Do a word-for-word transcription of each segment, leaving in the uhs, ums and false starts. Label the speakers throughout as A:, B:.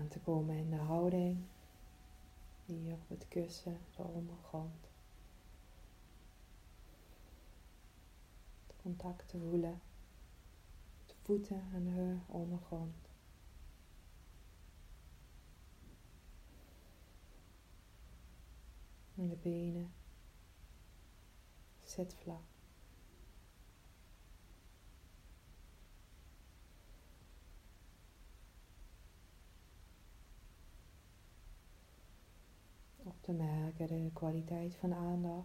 A: aan te komen in de houding. Hier op het kussen, de ondergrond. Het contact te voelen. De voeten en de ondergrond. En de benen. Zit vlak. Op te merken de kwaliteit van aandacht.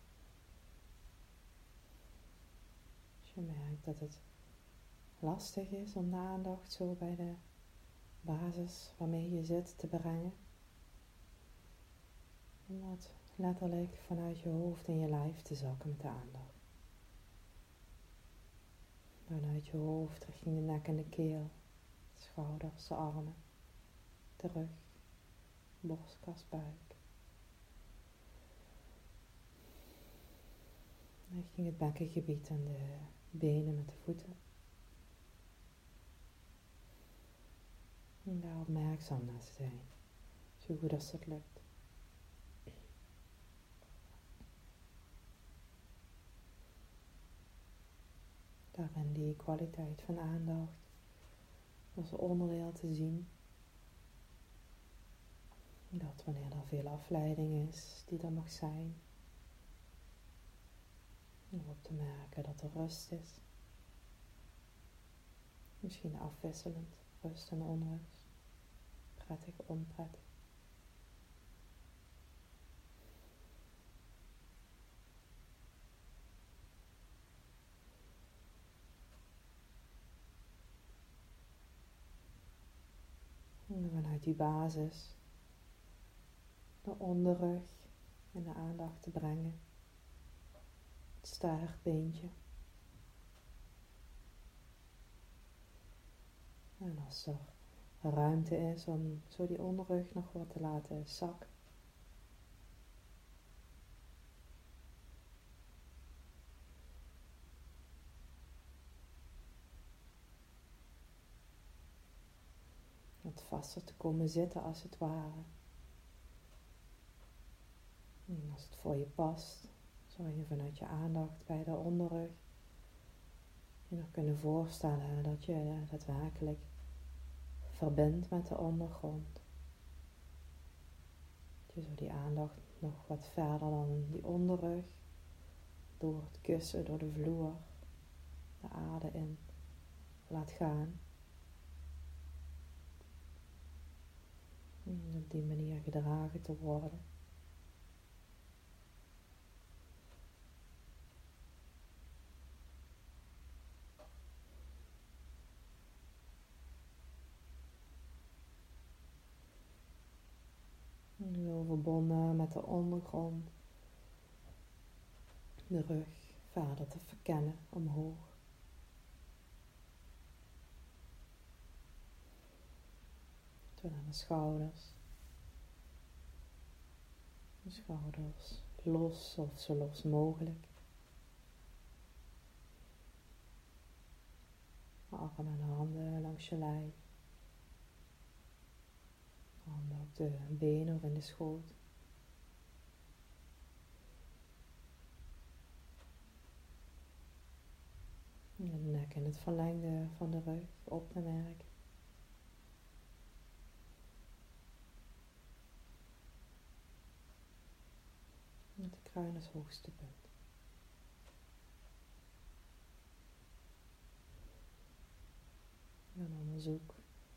A: Als je merkt dat het lastig is om de aandacht zo bij de basis waarmee je zit te brengen. Om dat letterlijk vanuit je hoofd en je lijf te zakken met de aandacht. Vanuit je hoofd richting de nek en de keel, de schouders, de armen, de rug, borstkas, buik. Richting het bekkengebied en de benen met de voeten. En daar opmerkzaam naar te zijn, zo goed als dat lukt. Daarin die kwaliteit van aandacht als onderdeel te zien. Dat wanneer er veel afleiding is, die er mag zijn. Om op te merken dat er rust is. Misschien afwisselend, rust en onrust. Prettig, onprettig. En vanuit die basis de onderrug in de aandacht te brengen. Het staartbeentje. En als er ruimte is om zo die onderrug nog wat te laten zakken. Wat vaster te komen zitten als het ware. En als het voor je past, zou je vanuit je aandacht bij de onderrug je nog kunnen voorstellen dat je daadwerkelijk verbindt met de ondergrond. Dat je zo die aandacht nog wat verder dan die onderrug, door het kussen, door de vloer, de aarde in laat gaan. En op die manier gedragen te worden. En zo verbonden met de ondergrond. De rug verder te verkennen omhoog. Tot aan de schouders. De schouders los of zo los mogelijk. Armen en handen langs je lijf. Handen op de benen of in de schoot. En de nek in het verlengde van de rug op te merken. Met de kruin als hoogste punt. En onderzoek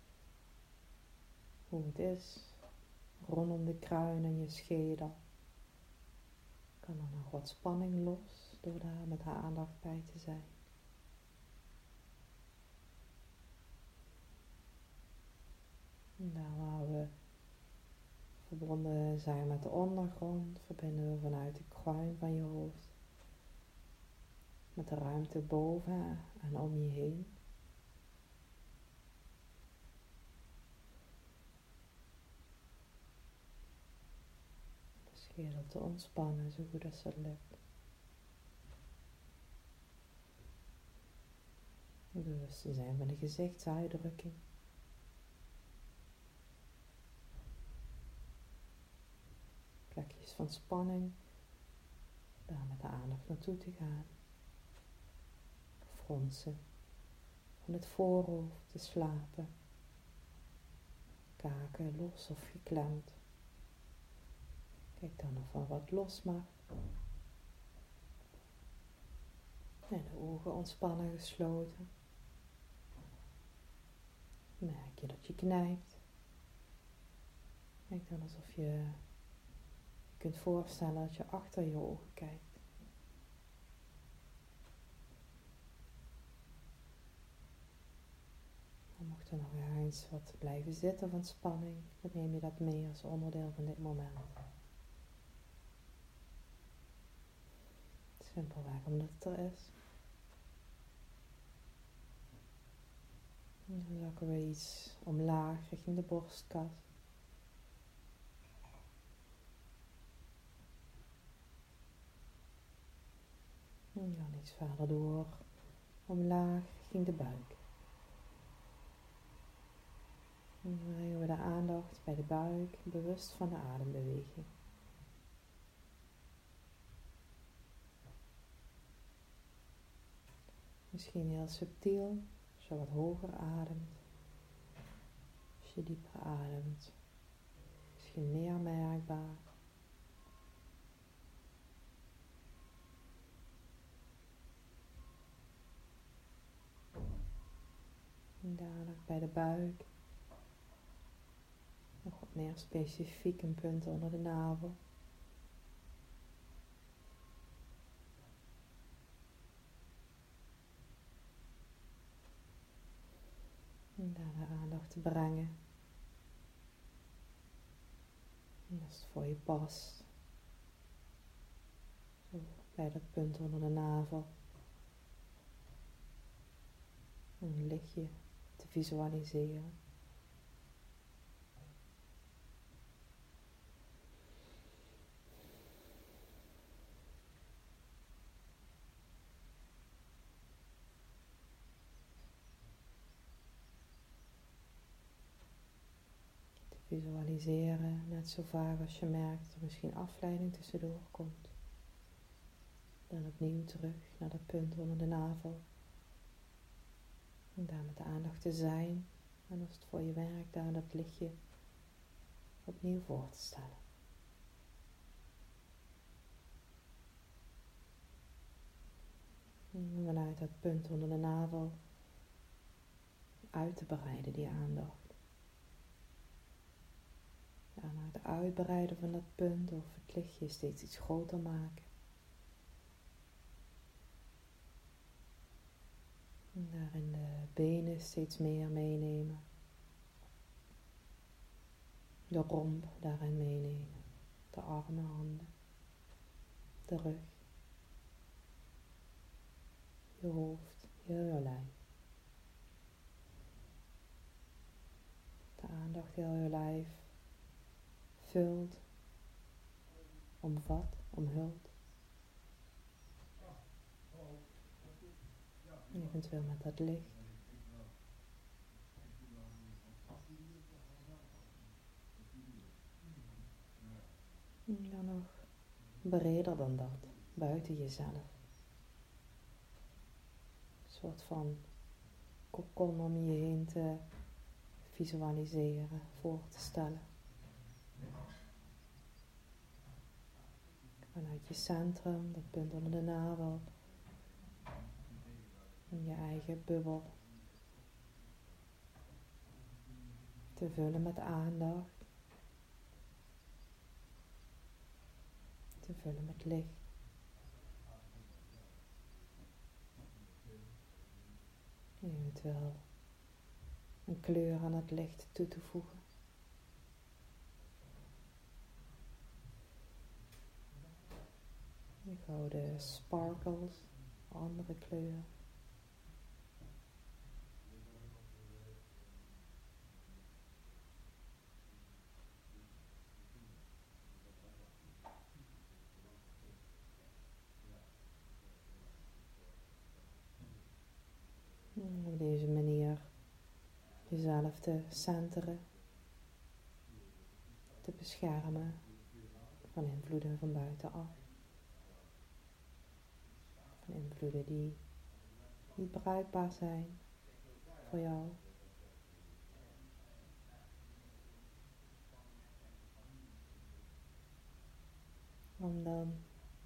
A: hoe het is rondom de kruin en je schedel. Kan er nog wat spanning los door daar met haar aandacht bij te zijn. En daar waar we verbonden zijn met de ondergrond, verbinden we vanuit de kruin van je hoofd met de ruimte boven en om je heen. De schedel te ontspannen, zo goed als dat lukt. Bewust te zijn van de gezichtsuitdrukking. van spanning, daar met de aandacht naartoe te gaan. Fronsen van het voorhoofd te slapen. Kaken los of geklemd. Kijk dan of er wat los mag. En de ogen ontspannen gesloten. Merk je dat je knijpt. Kijk dan alsof je je kunt voorstellen dat je achter je ogen kijkt. Dan mocht er nog eens wat blijven zitten van spanning, dan neem je dat mee als onderdeel van dit moment. Simpelweg omdat het er is. En dan zakken we iets omlaag richting de borstkas. En dan iets verder door, omlaag richting de buik. En dan brengen we de aandacht bij de buik, bewust van de adembeweging. Misschien heel subtiel, als je wat hoger ademt. Als je dieper ademt, misschien meer merkbaar. En de aandacht bij de buik. Nog wat meer specifiek een punt onder de navel. En daar de aandacht te brengen. En als het voor je past. Zo bij dat punt onder de navel. Een lichtje te visualiseren. Visualiseren, net zo vaak als je merkt dat er misschien afleiding tussendoor komt. Dan opnieuw terug naar dat punt onder de navel. En daar met de aandacht te zijn. En als het voor je werkt, daar dat lichtje opnieuw voor te stellen. En vanuit dat punt onder de navel uit te breiden die aandacht. Daarna het uitbreiden van dat punt of het lichtje steeds iets groter maken. En daarin de benen steeds meer meenemen. De romp daarin meenemen. De armen, handen. De rug. Je hoofd, heel je lijf. De aandacht heel je lijf vult, omvat, omhult. Eventueel met dat licht. En dan nog breder dan dat, buiten jezelf. Een soort van kokon om je heen te visualiseren, voor te stellen. Vanuit je centrum, dat punt onder de navel. En je eigen bubbel. Te vullen met aandacht. Te vullen met licht. Eventueel een kleur aan het licht toe te voegen. Je gouden sparkles, andere kleuren. En op deze manier jezelf te centeren, te beschermen van invloeden van buitenaf. Van invloeden die niet bruikbaar zijn voor jou. Om dan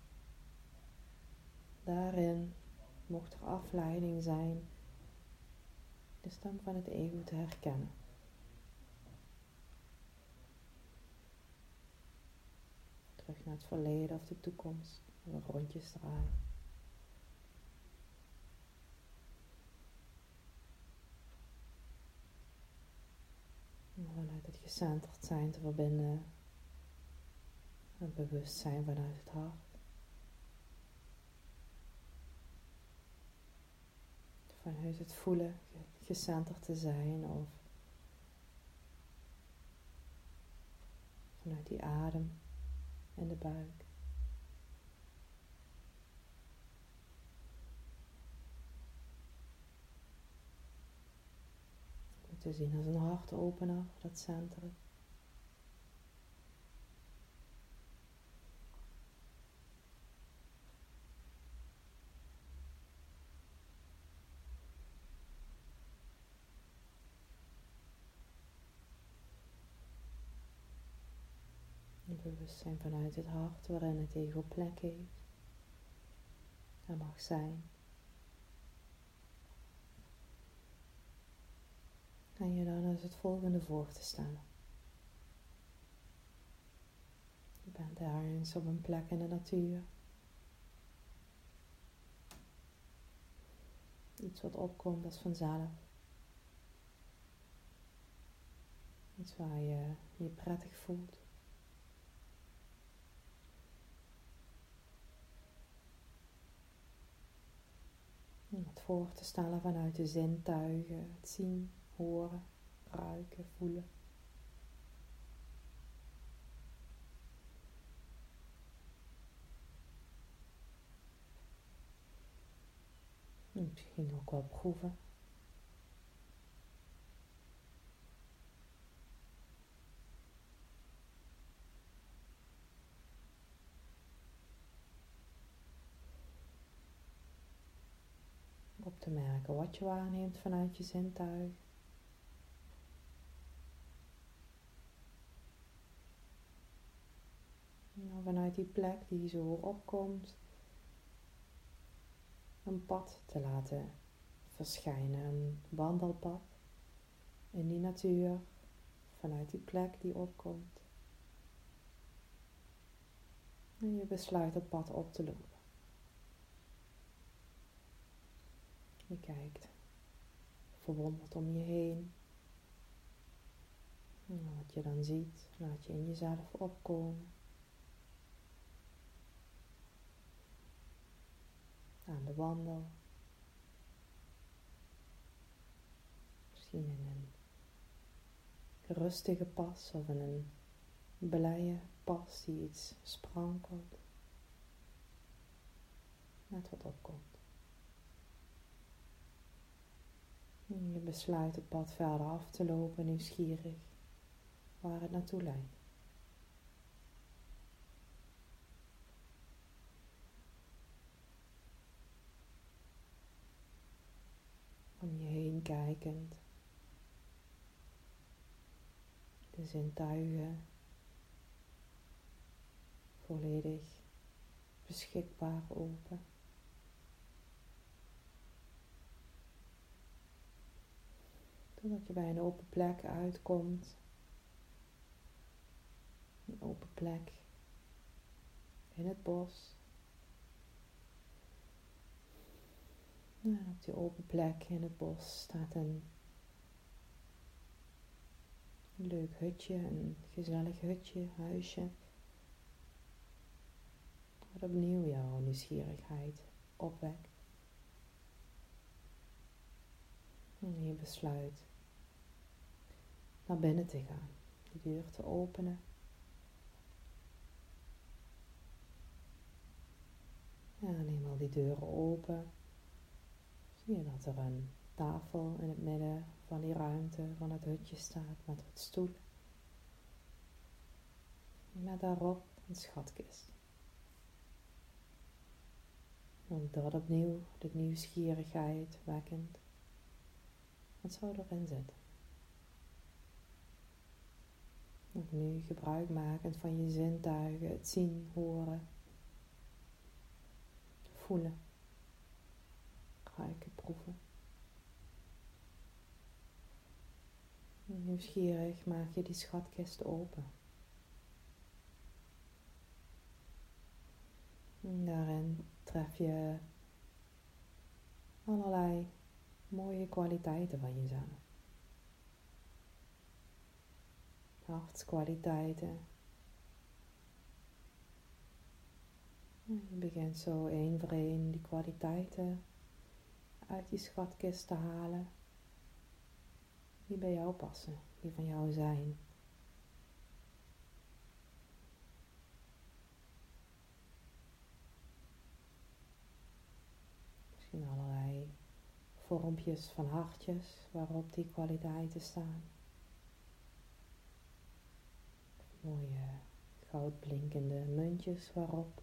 A: daarin, mocht er afleiding zijn, de stem van het ego te herkennen. Terug naar het verleden of de toekomst. En weer rondjes draaien. En vanuit het gecenterd zijn te verbinden. Het bewustzijn vanuit het hart. Vanuit het voelen gecenterd te zijn of vanuit die adem in de buik. Om te zien als een hartopener, dat centrum. Een bewustzijn vanuit het hart waarin het ego plek heeft en mag zijn. En je dan als het volgende voor te stellen. Je bent ergens op een plek in de natuur. Iets wat opkomt als vanzelf. Iets waar je je prettig voelt. Om het voor te stellen vanuit de zintuigen. Het zien, horen, ruiken, voelen. En misschien ook wel proeven. Op te merken wat je waarneemt vanuit je zintuig. En vanuit die plek die zo opkomt, een pad te laten verschijnen, een wandelpad in die natuur, vanuit die plek die opkomt. En je besluit het pad op te lopen. Je kijkt verwonderd om je heen. En wat je dan ziet, laat je in jezelf opkomen. Aan de wandel. Misschien in een rustige pas of in een blije pas die iets sprankelt. Net wat opkomt. En je besluit het pad verder af te lopen, nieuwsgierig, waar het naartoe leidt. Om je heen kijkend, de zintuigen volledig beschikbaar open. Totdat je bij een open plek uitkomt. Een open plek in het bos. En op die open plek in het bos staat een leuk hutje, een gezellig hutje, huisje. Wat opnieuw jouw nieuwsgierigheid opwekt. En je besluit naar binnen te gaan, de deur te openen. En eenmaal die deuren open, zie je dat er een tafel in het midden van die ruimte van het hutje staat met wat stoelen. Met daarop Een schatkist. Ook dat opnieuw, de nieuwsgierigheid wekkend. Wat zou erin zitten? Ook nu gebruik makend van je zintuigen, het zien, horen, voelen, ruiken, proeven. En nieuwsgierig maak je die schatkist open. En daarin tref je allerlei mooie kwaliteiten van jezelf. Hartskwaliteiten. En je begint zo één voor één die kwaliteiten uit die schatkist te halen. Die bij jou passen, die van jou zijn. Misschien allerlei vormpjes van hartjes waarop die kwaliteiten staan. Mooie goudblinkende muntjes waarop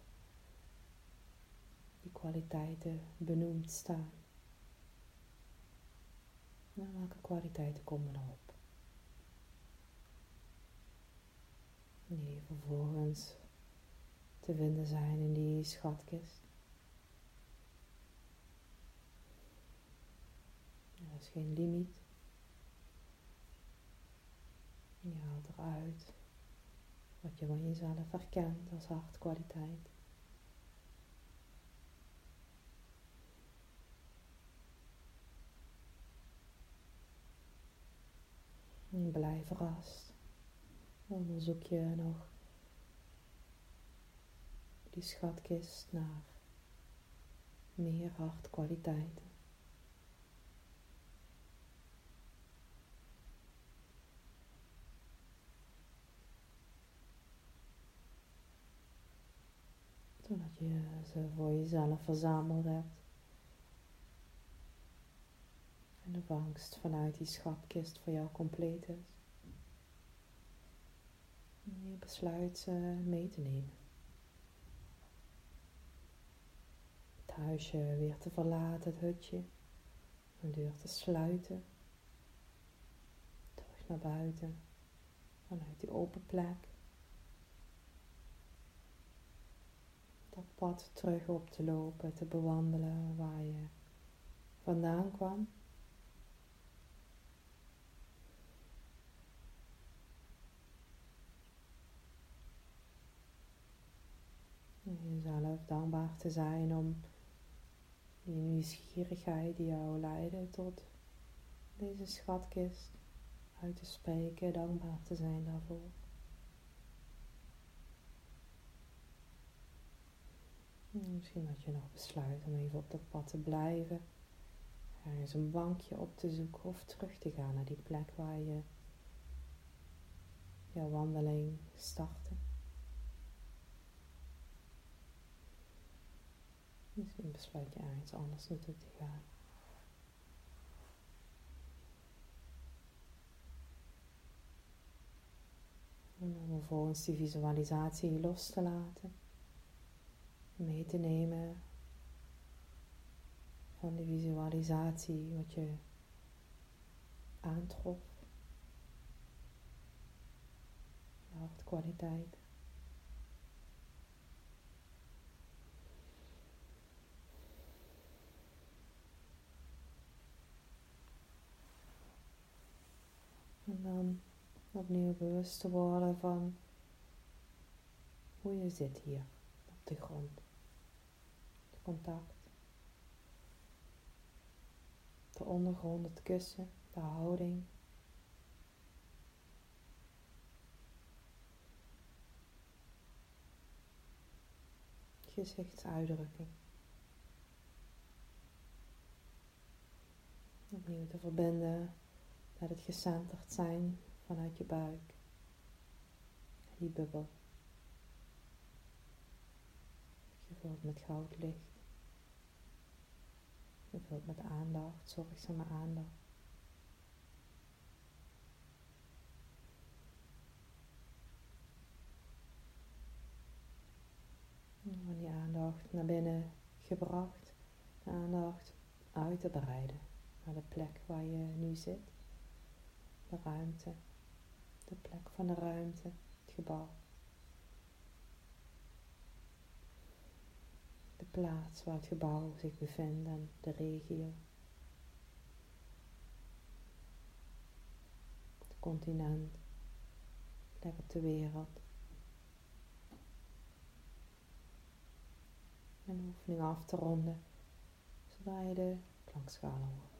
A: die kwaliteiten benoemd staan. Nou, welke kwaliteiten komen erop? Die vervolgens te vinden zijn in die schatkist. Er is geen limiet. Je haalt eruit wat je van jezelf herkent als hartkwaliteit. En blijf verrast. Onderzoek je nog die schatkist naar meer hartkwaliteiten. Zodat je ze voor jezelf verzameld hebt. En de vangst vanuit die schatkist voor jou compleet is. En je besluit ze mee te nemen. Het huisje weer te verlaten, het hutje. De deur te sluiten. Terug naar buiten. Vanuit die open plek. Dat pad terug op te lopen, te bewandelen waar je vandaan kwam. En jezelf dankbaar te zijn om die nieuwsgierigheid die jou leidde tot deze schatkist uit te spreken, dankbaar te zijn daarvoor. En misschien dat je nog besluit om even op dat pad te blijven, ergens een bankje op te zoeken of terug te gaan naar die plek waar je jouw wandeling startte. Misschien besluit je ergens anders naartoe te gaan. En dan vervolgens die visualisatie los te laten. Mee te nemen van die visualisatie wat je aantrof. Je hartkwaliteit. En dan opnieuw bewust te worden van hoe je zit hier op de grond. Het contact. De ondergrond, het kussen, de houding. Gezichtsuitdrukking. Opnieuw te verbinden met het gecenterd zijn vanuit je buik. Die bubbel. Gevuld met goudlicht. Gevuld met aandacht, zorgzame aandacht. aandacht naar binnen gebracht. De aandacht uit te breiden naar de plek waar je nu zit. De ruimte. De plek van de ruimte. Het gebouw. De plaats waar het gebouw zich bevindt en de regio. Het continent. Plek op de wereld. En de oefening af te ronden, zodra je de klankschalen hoort.